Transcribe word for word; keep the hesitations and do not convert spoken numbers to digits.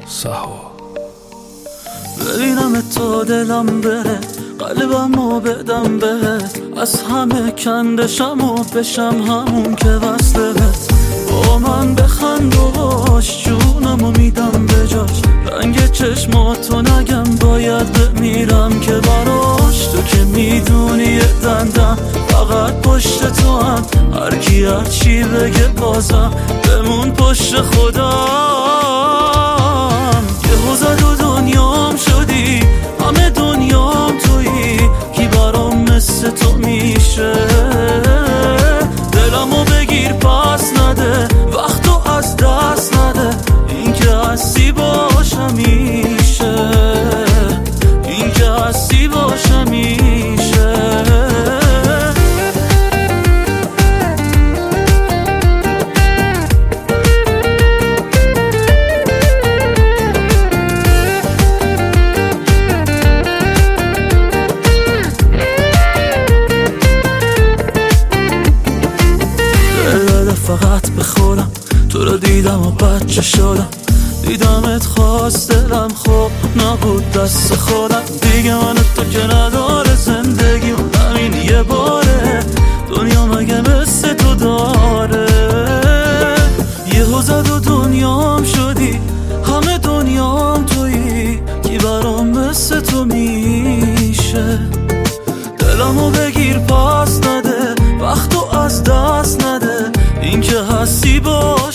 سهو ببینم تو دلم بره، قلبمو بدم بهت، از همه کندشم و بشم همون که وصله بهت. با من بخند و باش، جونمو میدم به جاش، رنگ چشماتو نگم باید بمیرم که براش. تو که میدونی یه دندم فقط پشت تو هم، هر کی هر چی بگه بازم بمون پشت خودم. یهو زد و دنیام شدی، همه دنیام تویی، کی برام مثل تو میشه؟ دلمو بگیر پس نده، وقتو از دست نده، این که هستی باش همیشه، این که هستی باش همیشه. فقط به خودم تو رو دیدم و بچه شدم، دیدمت خواست دلم خوب نبود دست خودم. دیگه من تو که نداره زندگی و همین یه باره، دنیا مگه مثل تو داره؟ یهو زد و دنیام شدی، همه دنیام تویی، کی برام مثل تو میشه؟ دلمو بگیر پس نده، وقتو از دست نده، این که هستی با